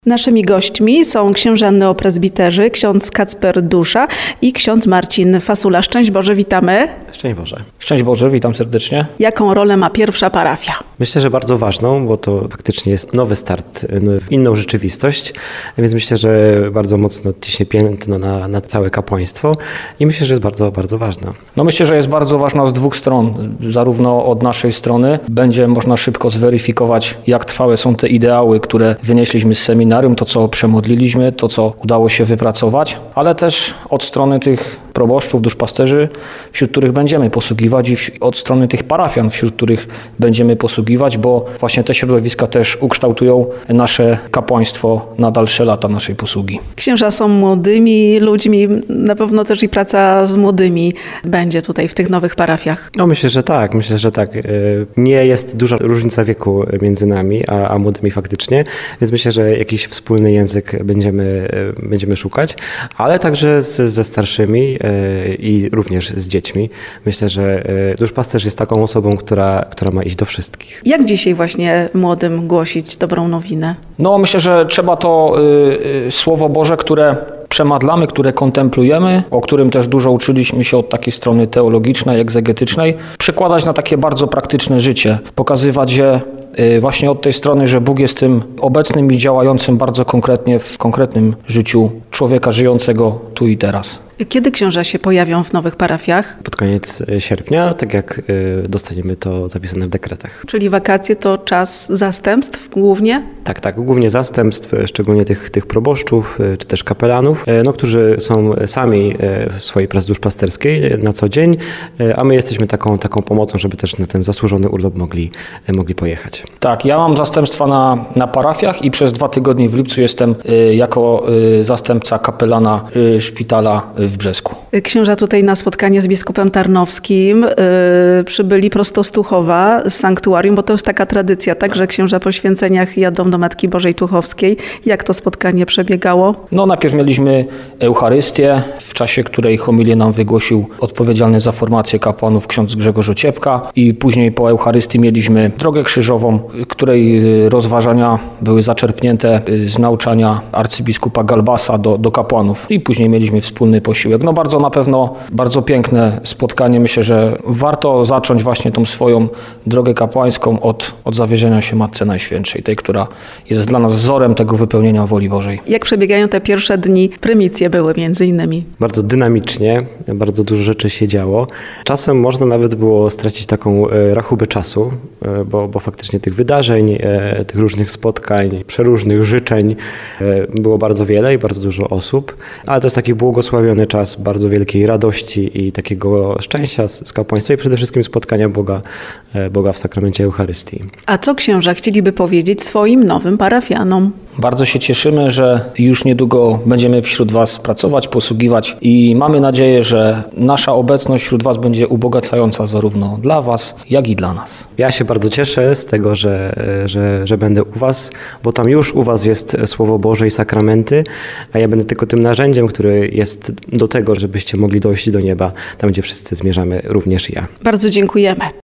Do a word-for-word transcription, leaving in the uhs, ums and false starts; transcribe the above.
Naszymi gośćmi są księża neoprezbiterzy, ksiądz Kacper Dusza i ksiądz Marcin Fasula. Szczęść Boże, witamy. Szczęść Boże. Szczęść Boże, witam serdecznie. Jaką rolę ma pierwsza parafia? Myślę, że bardzo ważną, bo to faktycznie jest nowy start w inną rzeczywistość, więc myślę, że bardzo mocno ciśnie piętno na, na całe kapłaństwo i myślę, że jest bardzo, bardzo ważna. No myślę, że jest bardzo ważna z dwóch stron. Zarówno od naszej strony będzie można szybko zweryfikować, jak trwałe są te ideały, które wynieśliśmy z seminarium, to co przemodliliśmy, to co udało się wypracować, ale też od strony tych proboszczów, duszpasterzy, wśród których będziemy posługiwać i od strony tych parafian, wśród których będziemy posługiwać, bo właśnie te środowiska też ukształtują nasze kapłaństwo na dalsze lata naszej posługi. Księża są młodymi ludźmi, na pewno też i praca z młodymi będzie tutaj w tych nowych parafiach. No myślę, że tak, myślę, że tak. Nie jest duża różnica wieku między nami a, a młodymi faktycznie, więc myślę, że jakiś wspólny język będziemy, będziemy szukać, ale także z, ze starszymi i również z dziećmi. Myślę, że duszpasterz jest taką osobą, która, która ma iść do wszystkich. Jak dzisiaj właśnie młodym głosić dobrą nowinę? No myślę, że trzeba to y, y, Słowo Boże, które przemadlamy, które kontemplujemy, o którym też dużo uczyliśmy się od takiej strony teologicznej, egzegetycznej, przekładać na takie bardzo praktyczne życie. Pokazywać je y, właśnie od tej strony, że Bóg jest tym obecnym i działającym bardzo konkretnie w konkretnym życiu człowieka żyjącego tu i teraz. Kiedy księża się pojawią w nowych parafiach? Pod koniec sierpnia, tak jak dostaniemy to zapisane w dekretach. Czyli wakacje to czas zastępstw głównie? Tak, tak, głównie zastępstw, szczególnie tych, tych proboszczów czy też kapelanów, no, którzy są sami w swojej pracy duszpasterskiej na co dzień, a my jesteśmy taką, taką pomocą, żeby też na ten zasłużony urlop mogli, mogli pojechać. Tak, ja mam zastępstwa na, na parafiach i przez dwa tygodnie w lipcu jestem y, jako y, zastępca kapelana y, szpitala w Brzesku. Księża tutaj na spotkanie z biskupem Tarnowskim yy, przybyli prosto z Tuchowa, z sanktuarium, bo to jest taka tradycja, tak, że księża po święceniach jadą do Matki Bożej Tuchowskiej. Jak to spotkanie przebiegało? No najpierw mieliśmy Eucharystię, w czasie której homilię nam wygłosił odpowiedzialny za formację kapłanów ksiądz Grzegorz Ociepka i później po Eucharystii mieliśmy drogę krzyżową, której rozważania były zaczerpnięte z nauczania arcybiskupa Galbasa do, do kapłanów i później mieliśmy wspólny posiłek. No bardzo na pewno, bardzo piękne spotkanie. Myślę, że warto zacząć właśnie tą swoją drogę kapłańską od, od zawierzenia się Matce Najświętszej, tej, która jest dla nas wzorem tego wypełnienia woli Bożej. Jak przebiegają te pierwsze dni? Prymicje były między innymi. Bardzo dynamicznie, bardzo dużo rzeczy się działo. Czasem można nawet było stracić taką rachubę czasu, bo, bo faktycznie tych wydarzeń, tych różnych spotkań, przeróżnych życzeń było bardzo wiele i bardzo dużo osób, ale to jest taki błogosławiony czas bardzo wielkiej radości i takiego szczęścia z, z kapłaństwa i przede wszystkim spotkania Boga, Boga w sakramencie Eucharystii. A co księża chcieliby powiedzieć swoim nowym parafianom? Bardzo się cieszymy, że już niedługo będziemy wśród Was pracować, posługiwać i mamy nadzieję, że nasza obecność wśród Was będzie ubogacająca zarówno dla Was, jak i dla nas. Ja się bardzo cieszę z tego, że, że, że będę u Was, bo tam już u Was jest Słowo Boże i sakramenty, a ja będę tylko tym narzędziem, który jest do tego, żebyście mogli dojść do nieba, tam gdzie wszyscy zmierzamy, również ja. Bardzo dziękujemy.